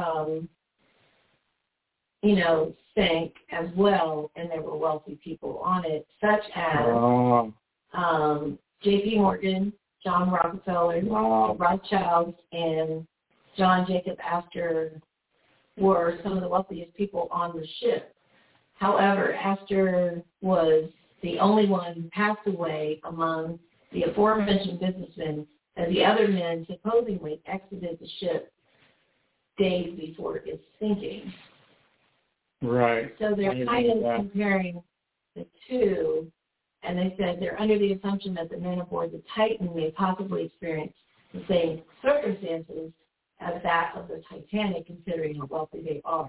sank as well, and there were wealthy people on it, such as J.P. Morgan, John Rockefeller, Rothschild, and John Jacob Astor were some of the wealthiest people on the ship. However, Astor was the only one who passed away among the aforementioned businessmen, as the other men supposedly exited the ship days before its sinking. Right. So they're kind of comparing the two, and they said they're under the assumption that the men aboard the Titan may possibly experience the same circumstances as that of the Titanic, considering how wealthy they are.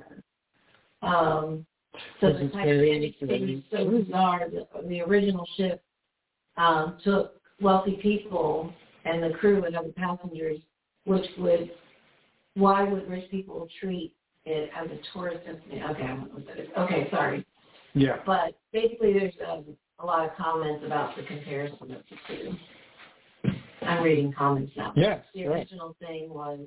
So the Titanic thing is so bizarre. The original ship took wealthy people and the crew and other passengers, why would rich people treat it as a tourist destination? Okay, I don't know what that is. Okay, sorry. Yeah. But basically there's a lot of comments about the comparison of the two. I'm reading comments now. Yes. The original thing was,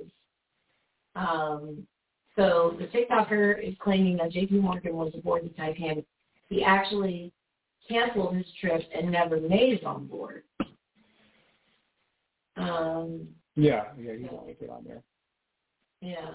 so the TikToker is claiming that J.P. Morgan was aboard the Titanic. He actually canceled his trip and never made it on board. You don't make it on there. Yeah.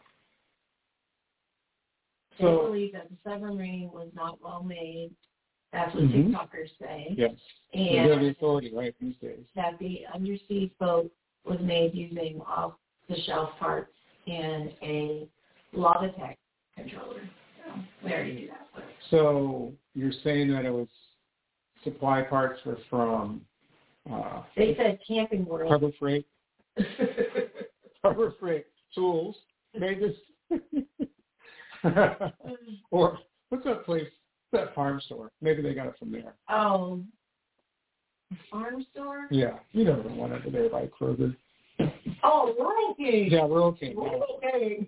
So, they believe that the submarine was not well made. That's what TikTokers say. Yes. And they're the authority, right, these days. That the undersea boat was made using off-the-shelf parts and a Logitech controller. So we already knew that. But. So you're saying that it was supply parts were from... they said Camping World. Harbor Freight. Harbor Freight tools made this. Or what's that place? That farm store. Maybe they got it from there. Oh, farm store? Yeah, you know the one over there by Kroger. Oh, Rural King. Yeah, Rural King. Rural King.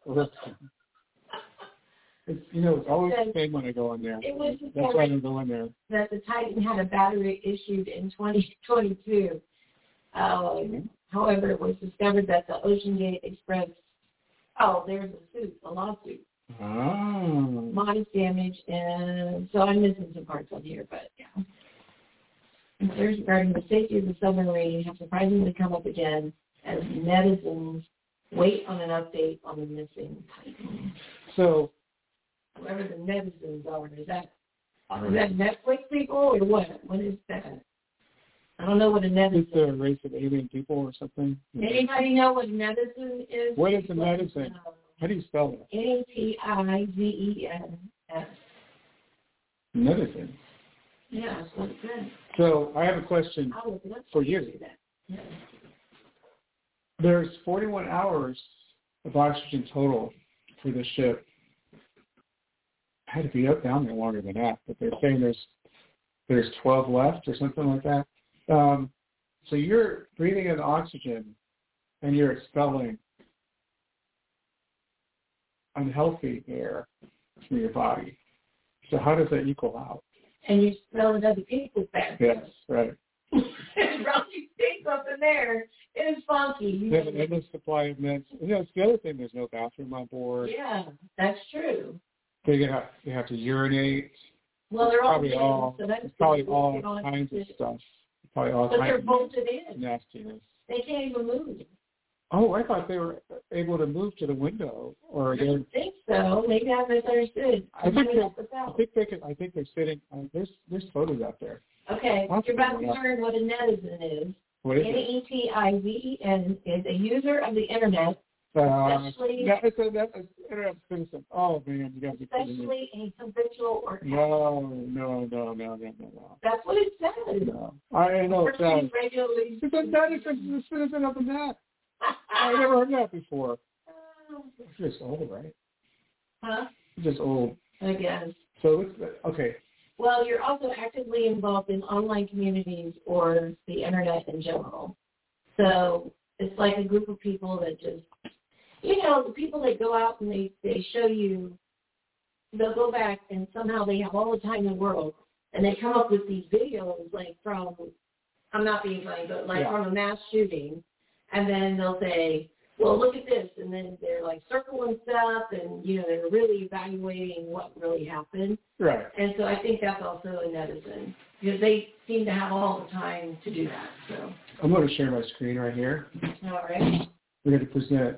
It's always the same when I go in there. That's why I don't go in there. That the Titan had a battery issued in 2022. However, it was discovered that the Ocean Gate Express, there's a lawsuit. Modest damage, and so I'm missing some parts on here, but yeah. Concerns regarding the safety of the submarine have surprisingly come up again as netizens wait on an update on the missing Titan. So, whoever the netizens are, is that Netflix people or what? What is that? I don't know what a netizen is. It's a race of alien people or something. Anybody know what netizen is? What is a netizen? How do you spell it? Netizen. Netizen. Yeah, that's what it says. So I have a question for you. Yeah. There's 41 hours of oxygen total for the ship. I had to be up down there longer than that, but they're saying there's 12 left or something like that. So you're breathing in oxygen and you're expelling unhealthy air from your body. So how does that equal out? And you smell it other people's bad. Yes, right. It's really stinky. something there. It is funky. They have an endless supply of meds. It's the other thing. There's no bathroom on board. Yeah, that's true. They have to urinate. Well, they're all probably all. So that's it's probably all kinds of stuff. Probably all but kinds they're bolted in. of nastiness. They can't even move. Oh, I thought they were able to move to the window, or I don't think so. Maybe I misunderstood. I think they're sitting. There's photos out there. Okay, you're about to learn what a netizen is. What is it? N-E-T-I-V, and is a user of the internet, especially that's internet citizen. Oh man, you got to be kidding me. especially a habitual or No. That's what it says. No, I know it says. Regularly. It's a citizen of the net. I never heard that before. It's just old, right? Huh? It's just old. I guess. So okay. Well, you're also actively involved in online communities or the internet in general. So it's like a group of people that just, the people that go out and they show you, they'll go back and somehow they have all the time in the world and they come up with these videos like from, I'm not being funny, but like from a mass shooting. And then they'll say, well, look at this. And then they're like circling stuff and, they're really evaluating what really happened. Right. And so I think that's also a netizen because they seem to have all the time to do that. So I'm going to share my screen right here. All right. We're going to present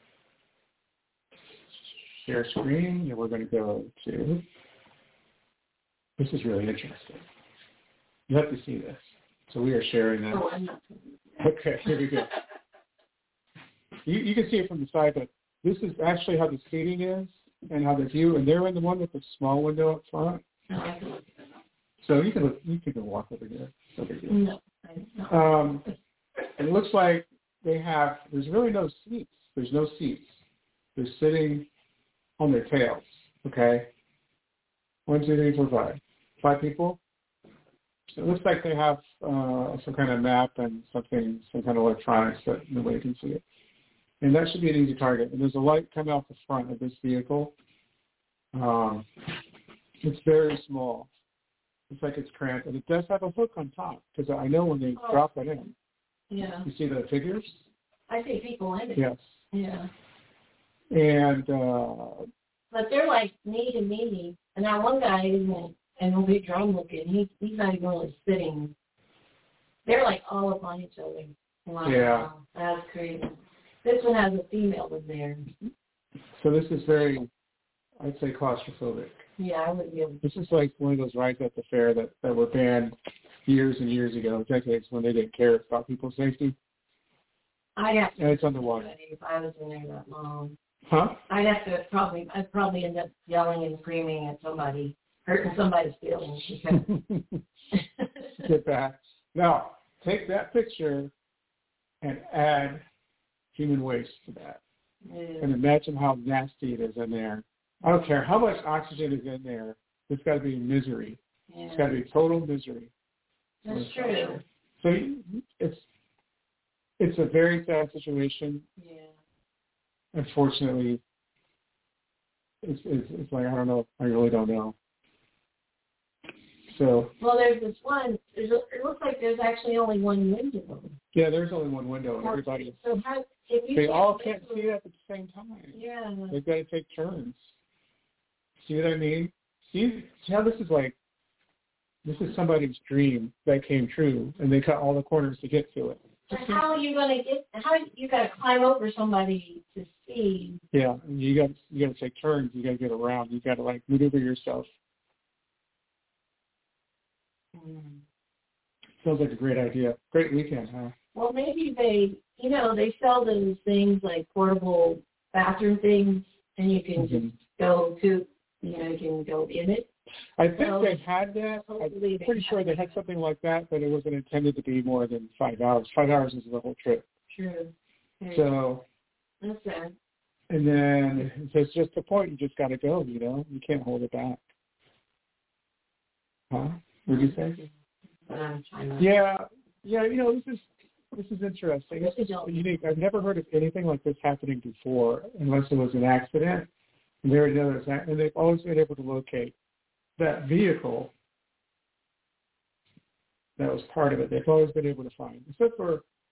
share screen, and we're going to go to, this is really interesting. You have to see this. So we are sharing this. Oh, I'm not. Okay, here we go. You can see it from the side, but this is actually how the seating is and how the view, and they're in the one with the small window up front. No, I can look at it. So you can walk over here. No big deal. No, I it looks like there's really no seats. There's no seats. They're sitting on their tails, okay? 1, 2, 3, 4, 5. 5 people. So it looks like they have some kind of map and some kind of electronics that nobody can see it. And that should be an easy target. And there's a light coming out the front of this vehicle. It's very small. It's like it's cramped. And it does have a hook on top because I know when they drop it in. Yeah. You see the figures? I see people in it. Yes. Yeah. And but they're like knee to knee. And that one guy isn't, and he'll be drum looking. He's not even really sitting. They're like all up on each other. Wow. Yeah. That's crazy. This one has a female in there. So this is very, I'd say, claustrophobic. Yeah, I would be able to. This is like one of those rides at the fair that were banned years and years ago, decades, when they didn't care about people's safety. I'd have to. And it's underwater. If I was in there that long. Huh? I'd probably end up yelling and screaming at somebody, hurting somebody's feelings. Get back. Now, take that picture and add human waste to that. Yeah. And imagine how nasty it is in there. I don't care how much oxygen is in there. It's got to be misery. Yeah. It's got to be total misery. That's true. So it's a very sad situation. Yeah. Unfortunately, it's like, I don't know. I really don't know. So. Well, there's this one. It looks like there's actually only one window. Yeah, there's only one window, and everybody. So they all can't see it at the same time. Yeah. They've got to take turns. See what I mean? See how this is like. This is somebody's dream that came true, and they cut all the corners to get to it. But how are you going to get? How you got to climb over somebody to see? Yeah, you got to take turns. You got to get around. You got to like maneuver yourself. Sounds like a great idea. Great weekend, huh? Well, maybe they sell those things like portable bathroom things, and you can just go to, you can go in it. I think they had that. I'm pretty sure they had something like that, but it wasn't intended to be more than 5 hours. 5 hours is the whole trip. True. So. That's sad. And then there's just a point. You just got to go. You can't hold it back. Huh? What did you say? Yeah. This is interesting. This is unique. I've never heard of anything like this happening before, unless it was an accident. And they've always been able to locate that vehicle that was part of it. They've always been able to find, except for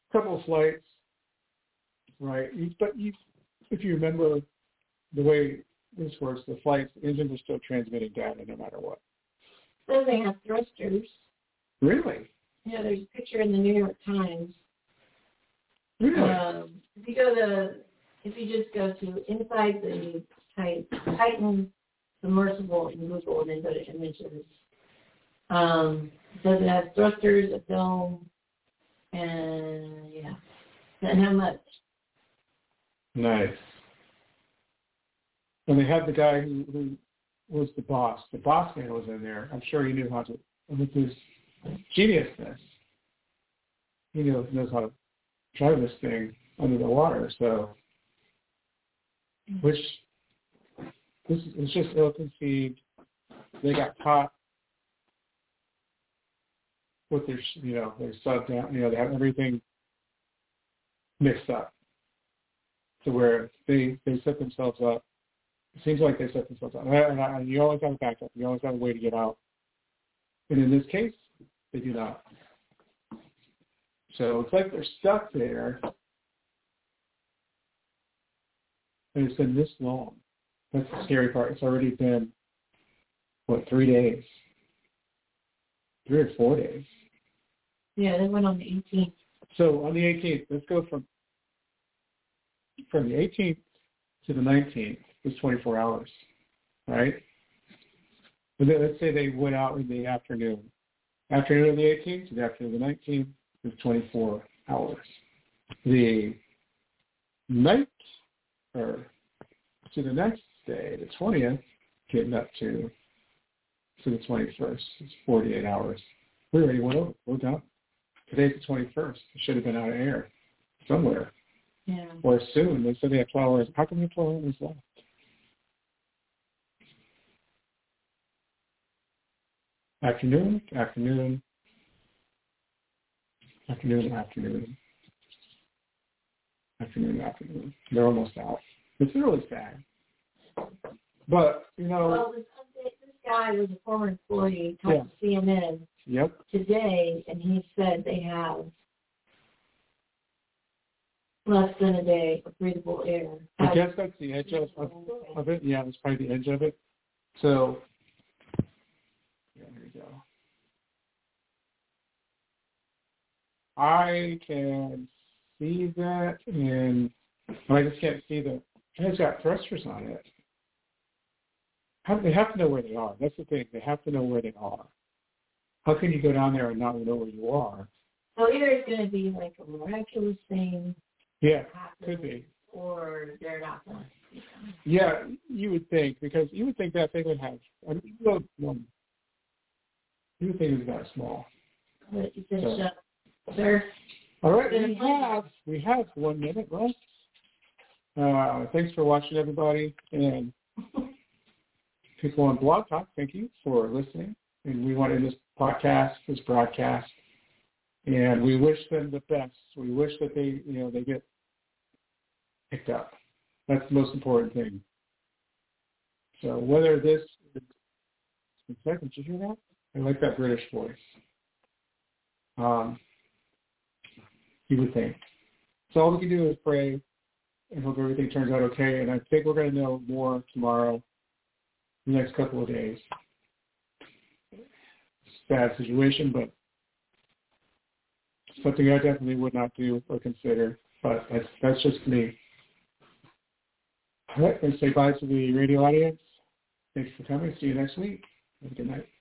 couple of flights, right? If you remember the way this works, the flights, the engines are still transmitting data no matter what. So they have thrusters. Really? Yeah, there's a picture in the New York Times. Really? If you just go to inside the Titan submersible in Google and then go to images, it says it has thrusters, a dome, and and how much? Nice. And they had the guy who was the boss. The boss man was in there. I'm sure he knew how to, with his geniusness, he knows how to drive this thing under the water. So, which this is just ill-conceived. They got caught with their sub down. They have everything mixed up to where they set themselves up. It seems like they set themselves up. And you always have a backup. You always have a way to get out. And in this case, they do not. So it's like they're stuck there. And it's been this long. That's the scary part. It's already been, 3 days? 3 or 4 days. Yeah, they went on the 18th. So on the 18th, let's go from the 18th to the 19th is 24 hours, right? But then let's say they went out in the afternoon. Afternoon of the 18th to the afternoon of the 19th is 24 hours. The night, or to the next day, the 20th, getting up to the 21st, it's 48 hours. We already went over. We're done. Today's the 21st. It should have been out of air somewhere. Yeah. Or soon. They said they have 12 hours. How come you have 12 hours left? Afternoon. They're almost out. It's really sad. But, Well, this guy was a former employee, talked to CNN today, and he said they have less than a day of breathable air. I guess that's the edge of it. Yeah, that's probably the edge of it. So, here we go. I can see that, but I just can't see the. It's got thrusters on it. They have to know where they are. That's the thing. They have to know where they are. How can you go down there and not know where you are? So either it's going to be like a miraculous thing. Yeah, could be. Or they're not going to. Yeah, you would think, because you would think that thing would have. You would think it was that small. But you said shut, sir. All right, we have 1 minute left. Thanks for watching, everybody, and people on Blog Talk, thank you for listening. And we want to end this broadcast, and we wish them the best. We wish that they get picked up. That's the most important thing. So whether this, did you hear that? I like that British voice. You would think. So all we can do is pray and hope everything turns out okay. And I think we're going to know more tomorrow, the next couple of days. Bad situation, but something I definitely would not do or consider. But that's just me. All right, let's say bye to the radio audience. Thanks for coming. See you next week. Have a good night.